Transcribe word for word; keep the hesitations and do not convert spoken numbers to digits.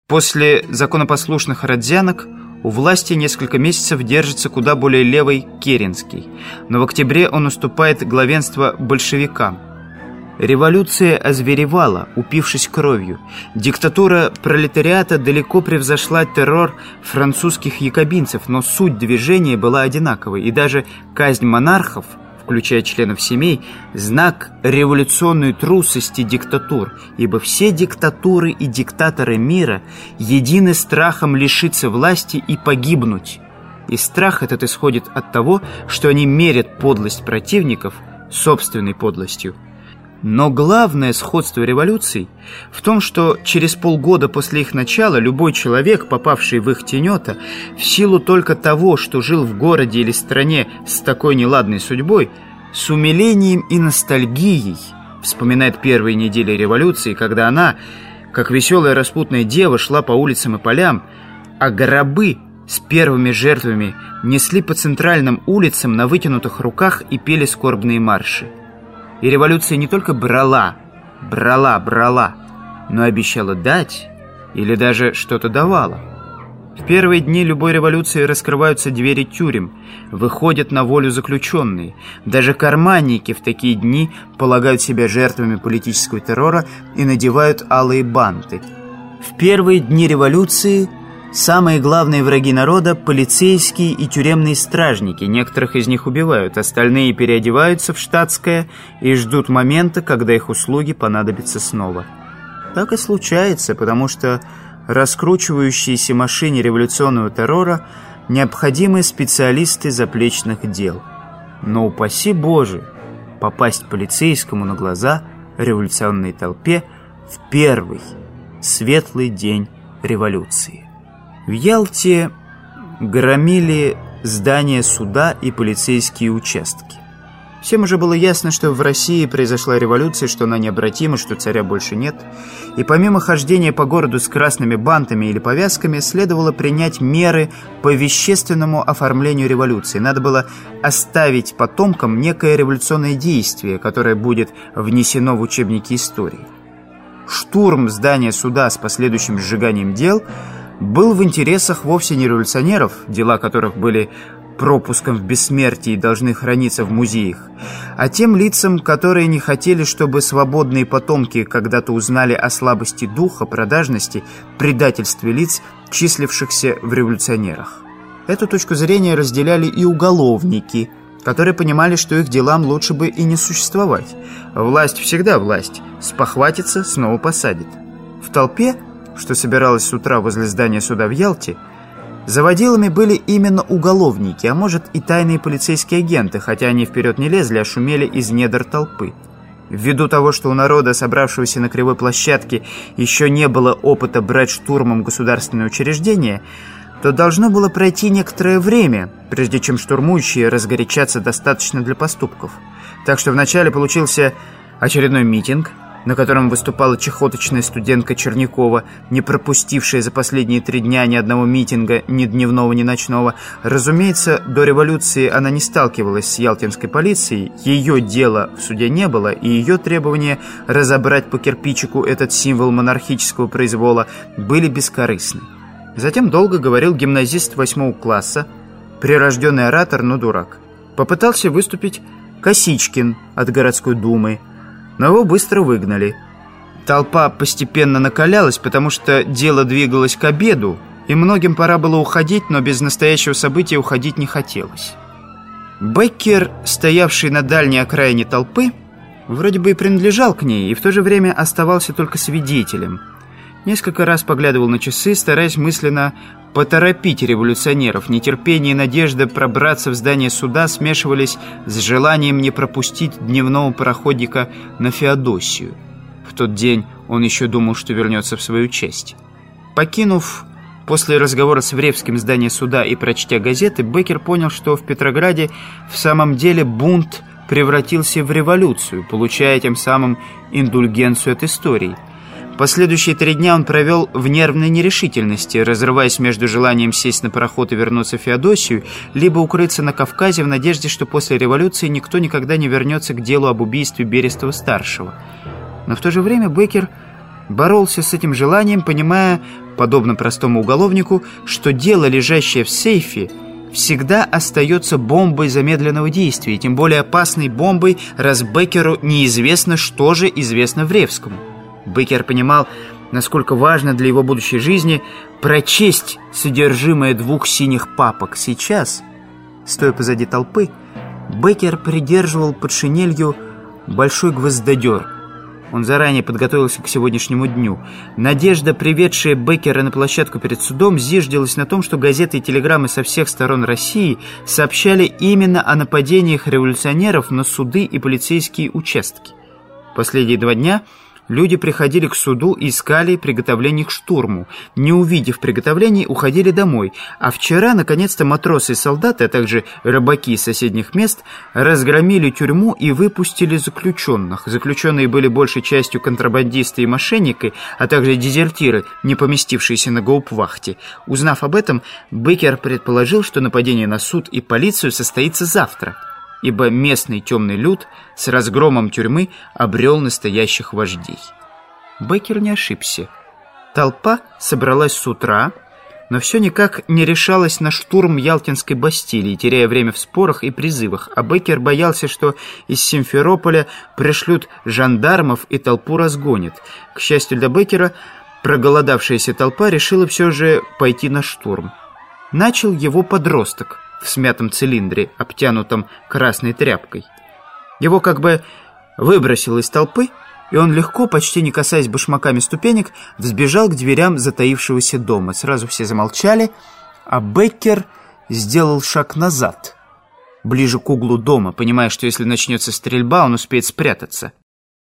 После законопослушных родзянок у власти несколько месяцев держится куда более левый Керенский, но в октябре он уступает главенство большевикам. Революция озверевала, упившись кровью. Диктатура пролетариата далеко превзошла террор французских якобинцев, но суть движения была одинаковой, и даже казнь монархов, включая членов семей, знак революционной трусости диктатур, ибо все диктатуры и диктаторы мира едины страхом лишиться власти и погибнуть. И страх этот исходит от того, что они мерят подлость противников собственной подлостью. Но главное сходство революций в том, что через полгода после их начала любой человек, попавший в их тенета, в силу только того, что жил в городе или стране с такой неладной судьбой, с умилением и ностальгией вспоминает первые недели революции, когда она, как веселая распутная дева, шла по улицам и полям, а гробы с первыми жертвами несли по центральным улицам на вытянутых руках и пели скорбные марши. И революция не только брала, брала, брала, но обещала дать или даже что-то давала. В первые дни любой революции раскрываются двери тюрем, выходят на волю заключенные. Даже карманники в такие дни полагают себя жертвами политического террора и надевают алые банты. В первые дни революции самые главные враги народа – полицейские и тюремные стражники. Некоторых из них убивают, остальные переодеваются в штатское и ждут момента, когда их услуги понадобятся снова. Так и случается, потому что раскручивающейся машине революционного террора необходимы специалисты заплечных дел. Но упаси Боже попасть полицейскому на глаза революционной толпе в первый светлый день революции. В Ялте громили здания суда и полицейские участки. Всем уже было ясно, что в России произошла революция, что она необратима, что царя больше нет. И помимо хождения по городу с красными бантами или повязками, следовало принять меры по вещественному оформлению революции. Надо было оставить потомкам некое революционное действие, которое будет внесено в учебники истории. Штурм здания суда с последующим сжиганием дел был в интересах вовсе не революционеров, дела которых были пропуском в бессмертие и должны храниться в музеях, а тем лицам, которые не хотели, чтобы свободные потомки когда-то узнали о слабости духа, продажности, предательстве лиц, числившихся в революционерах. Эту точку зрения разделяли и уголовники, которые понимали, что их делам лучше бы и не существовать. Власть всегда власть, спохватится, снова посадит. В толпе, что собиралась с утра возле здания суда в Ялте, заводилами были именно уголовники, а может и тайные полицейские агенты, хотя они вперед не лезли, а шумели из недр толпы. Ввиду того, что у народа, собравшегося на кривой площадке, еще не было опыта брать штурмом государственные учреждения, то должно было пройти некоторое время, прежде чем штурмующие разгорячатся достаточно для поступков. Так что вначале получился очередной митинг, на котором выступала чехоточная студентка Чернякова, не пропустившая за последние три дня ни одного митинга, ни дневного, ни ночного. Разумеется, до революции она не сталкивалась с ялтинской полицией, ее дела в суде не было, и ее требования разобрать по кирпичику этот символ монархического произвола были бескорыстны. Затем долго говорил гимназист восьмого класса, прирожденный оратор, но дурак. Попытался выступить Косичкин от городской думы, но его быстро выгнали. Толпа постепенно накалялась, потому что дело двигалось к обеду, и многим пора было уходить, но без настоящего события уходить не хотелось. Беккер, стоявший на дальней окраине толпы, вроде бы и принадлежал к ней, и в то же время оставался только свидетелем. Несколько раз поглядывал на часы, стараясь мысленно поторопить революционеров. Нетерпение и надежда пробраться в здание суда смешивались с желанием не пропустить дневного пароходика на Феодосию. В тот день он еще думал, что вернется в свою часть. Покинув после разговора с Вревским здание суда и прочтя газеты, Беккер понял, что в Петрограде в самом деле бунт превратился в революцию, получая тем самым индульгенцию от истории. Последующие три дня он провел в нервной нерешительности, разрываясь между желанием сесть на пароход и вернуться в Феодосию, либо укрыться на Кавказе в надежде, что после революции никто никогда не вернется к делу об убийстве Берестова-старшего. Но в то же время Беккер боролся с этим желанием, понимая, подобно простому уголовнику, что дело, лежащее в сейфе, всегда остается бомбой замедленного действия, тем более опасной бомбой, раз Беккеру неизвестно, что же известно Вревскому. Беккер понимал, насколько важно для его будущей жизни прочесть содержимое двух синих папок. Сейчас, стоя позади толпы, Беккер придерживал под шинелью большой гвоздодер. Он заранее подготовился к сегодняшнему дню. Надежда, приведшая Беккера на площадку перед судом, зиждилась на том, что газеты и телеграммы со всех сторон России сообщали именно о нападениях революционеров на суды и полицейские участки. Последние два дня люди приходили к суду и искали приготовлений к штурму. Не увидев приготовлений, уходили домой. А вчера, наконец-то, матросы и солдаты, а также рыбаки из соседних мест разгромили тюрьму и выпустили заключенных. Заключенные были большей частью контрабандисты и мошенники, а также дезертиры, не поместившиеся на гауптвахте. Узнав об этом, Беккер предположил, что нападение на суд и полицию состоится завтра, ибо местный темный люд с разгромом тюрьмы обрел настоящих вождей. Беккер не ошибся. Толпа собралась с утра, но все никак не решалась на штурм Ялтинской Бастилии, теряя время в спорах и призывах, а Беккер боялся, что из Симферополя пришлют жандармов и толпу разгонят. К счастью для Беккера, проголодавшаяся толпа решила все же пойти на штурм. Начал его подросток в смятом цилиндре, обтянутом красной тряпкой. Его как бы выбросило из толпы, и он легко, почти не касаясь башмаками ступенек, взбежал к дверям затаившегося дома. Сразу все замолчали, а Беккер сделал шаг назад, ближе к углу дома, понимая, что если начнется стрельба, он успеет спрятаться.